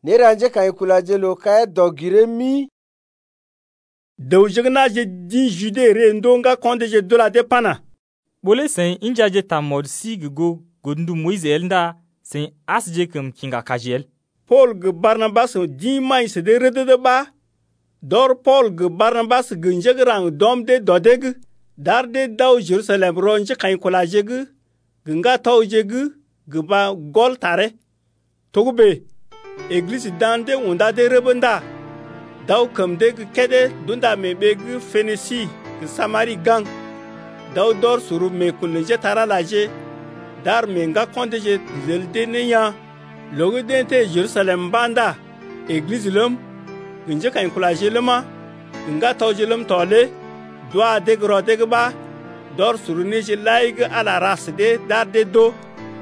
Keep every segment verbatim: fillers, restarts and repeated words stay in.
ne ranje kan kula je lo kaya dogire mi dawjig na je din jude re ndonga konde je dola de pana bole sen inja je ta mod si go gondu Moïse elnda sen as je kum kinga kajel Paul ge Barnabas din mai se de rede de ba dor Paul ge Barnabas ge njegrang dom de dodeg dar de daw Jerusalem ronje kan kula je ge nga taw je ge ge ba gol tare togube église dande unda de rebenda daw kam de kede dunda me be ge Phénicie ge Samari gang daw dor suru me kunje tara laje dar me nga konde je zelde ne ya logo dente Jerusalem banda église lem nje kan kulaje lema nga taw je lem tole doa de gro de ba dor suru ne je laig ala ras de dar de do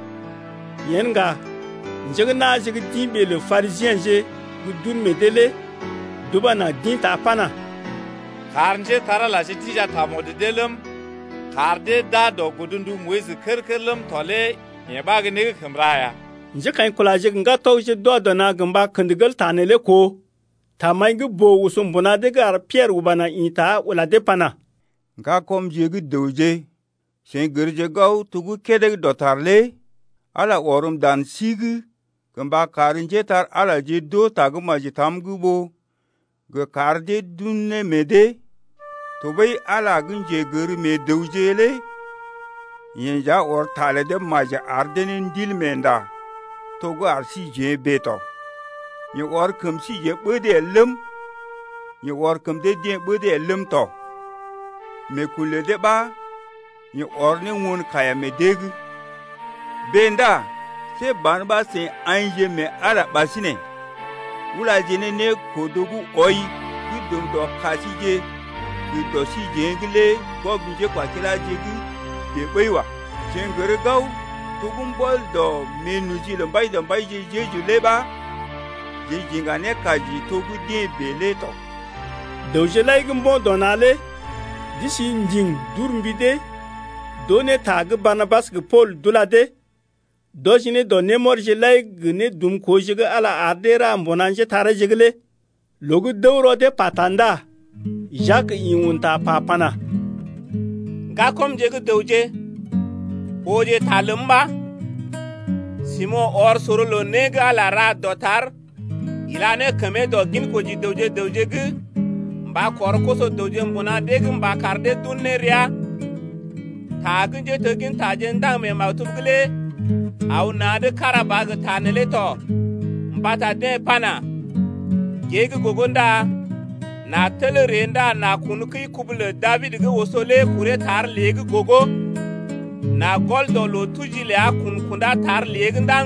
yenga nje na je dimbe le pharisien je gudun me dele dubana din ta pana karnje tara la je tija ta mod delem karde da do gudundu Moïse kerkerlem tole ye bag ne khamraya nje kan kulaje nga taw je do do na gamba kandigal tanele ko tamay gi bo usum buna de gar Pierre ubana ita wala de pana nga kom je gi dowje sen gerje gaw tugu kede dotarle ala orum dan sigi gamba karinje tar ala je do taguma je tamgu bo ge karde dunne mede to bai ala gunje gari me dowjele yenja or tale de maje ardenin dil menda to go arsi je beto ye or kam si ye bode lem ye or kam de de bode lem to me kule de ba ye or ne won kaya me deg benda se Barnabas se anje me ala basine wula jene ne kodogu oy gudum do kasije do si jengle go bunje kwa kila jegi be beiwa jengere gaw tugum bol do menuji lo mbay do mbay je jeju leba je jinga ne kaji togu de beleto dawje laygum bon donale disi njing durmbide done tag Barnabas ge Paul dulade dojine do ne morje layg ne dum ko jege ala ardera mbonanje tare jegle logu dawro de patanda Jacques yunta papana ga kom je dawje oje talumba Simon or sorolo nega la ra dotar ilane kame do gin ko ji dawje dawje gu ba kor ko so dawje mbona deg mba karde dunneria ta gunje to gin ta je ndang me mawtugle au na de karabag tanele to mbata de pana gege gogonda na telerenda na kunuki kubule David ge wosole kure tar lege gogo na goldo lo tujile akun kunda tar lege ndang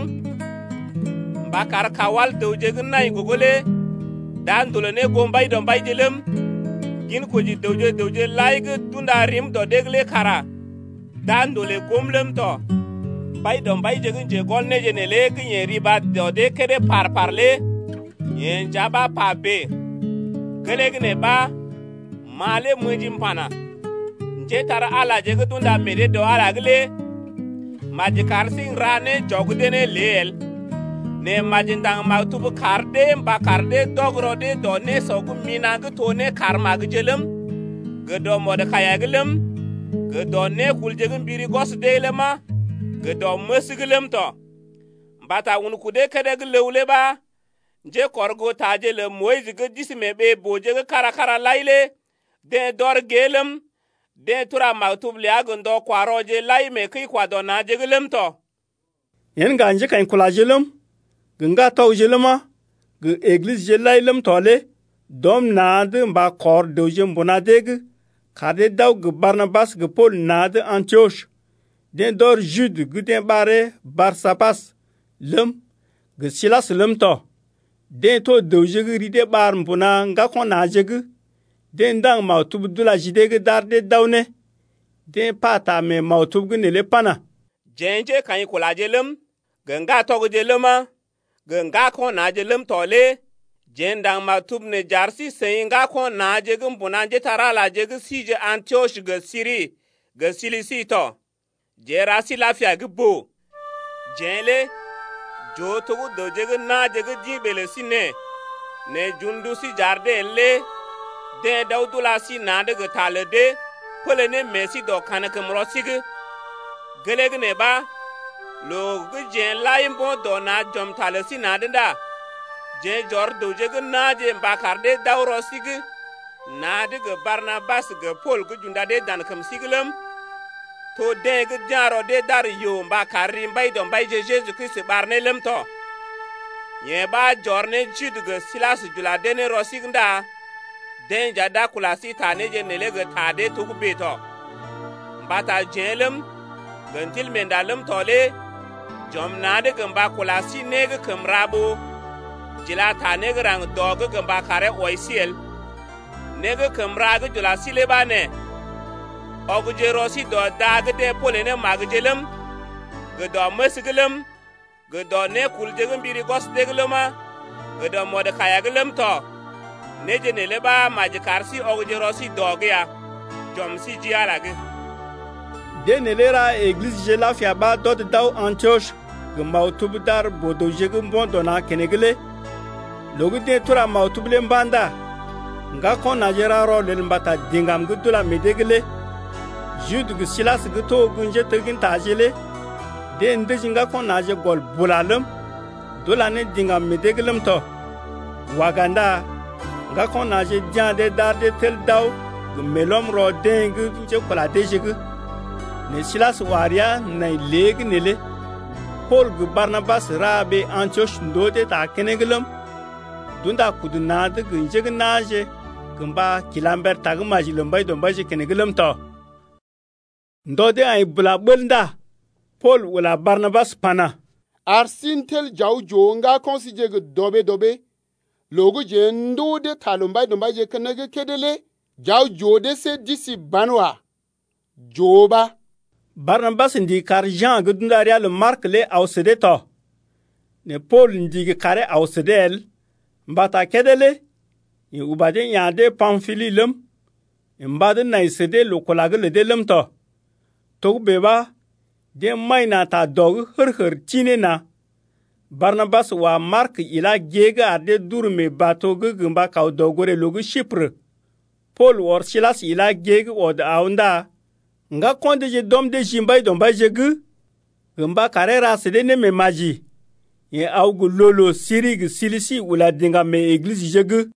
bakar kawal dawje ge nay gogole dan dolone gombay do bay delem gin ko ji dawje dawje layge tunda rim do degle kara dan dole gomlem to bay do bay je je golne je ne lege ye riba do de kede par parle yen jaba pa be gelegne ba male mujim pana nje tara ala je gutunda mere do ala gle maji karsin rane jogdene leel ne majindang mautubu karde mba karde dogrode do ne sogu minang to ne karma gjelem gedo mode kayaglem gedo ne kuljegum biri gos delema gedo mesiglem to mbata un kude kede glewle ba je korgo taje le Moïse ge disime be boje ge kara kara laile de dor gelem de tura maktub le agondo kwaroje lai me ki kwado na je gelem to yen ganje kan kula jelem ginga taw jelema ge église je lailem tole dom nad ba kor doje mbona deg kade daw ge Barnabas ge Paul nad Antioche de dor Jude ge de bare Barsabas lem ge Silas lem to den to dawje ge ride bar mbona nga ko na jege den dang mautub dula jide ge darde dawne den pata me mautub ge nele pana jenje kan kula jelem ganga to ge jelema ganga ko na jelem tole jendang mautub ne jarsi seinga ko na jege mbona je tarala jege sije Antioche ge Siri ge Silisi to jerasi lafia ge bo jenle jo togu do jege na jege ji bele si ne ne jundu si jarde le de daudula si na de tale de pole ne mesi do kana kamro sig geleg ne ba lo gu je laim bo do na jom tale si na de da je jor do jege na je bakar de dawro sig na de Barnabas ge Paul gu junda de dan kam siglem to de ge jaro de dar yo bakar ri mbay do mbay je Jesus Christ barne lem to ye ba jorne chidge Silas jula de ne rosignda den jada kulasi tane je nelege tade tugu beto mbata jelem gentil mendalem tole jom nade gamba kulasi nege kamrabo jila tane grang dog gamba kare oisiel nege kamraga jula silebane ogu jerosi do dag de polene magjelem gedo mesgelem gedo ne kuljegem biri gos deglema gedo mode kayaglem to neje ne leba majikarsi ogjerosi dogya jomsi jialage de ne lera église je la fia ba dot daw Antioche gamba tubdar bodo jegum bondona kenegle logu de tura mautuble mbanda nga kon najera ro len mbata dingam gudula medegle jude gu Silas gu to gunje tegin tajele de ndeji nga kon naje gol bulalem dolane dingam medeglem to waganda nga kon naje jande darde tel daw melom ro deng je kola dejig ne Silas waria na leg nele Paul gu Barnabas rabe Antioche ndode ta keneglem dunda kuduna de gunje naje gamba kilamber tagma jilombay dombay je keneglem to ndode ay bula bulnda Paul wala Barnabas pana arsintel jaw jonga konsije gu dobe dobe logo je ndode talumbay dombay je kenege kedele jaw jode se disi banwa joba Barnabas ndi kar Jean gudundari al Mark le awsede to ne Paul ndi kare awsedel mbata kedele e ubade yande Pamphili lem mbade naisede lokolaga le delem to to beba de mayna ta dog hur hur chine na Barnabas wa Mark ila gega ade durme bato gumba kaw dogore logu Chypre Paul or Silas ila gega od aunda nga konde je dom de jimbay domba jegu gumba karera sede ne me maji ye awgu lolo sirig silisi ula dinga me église jegu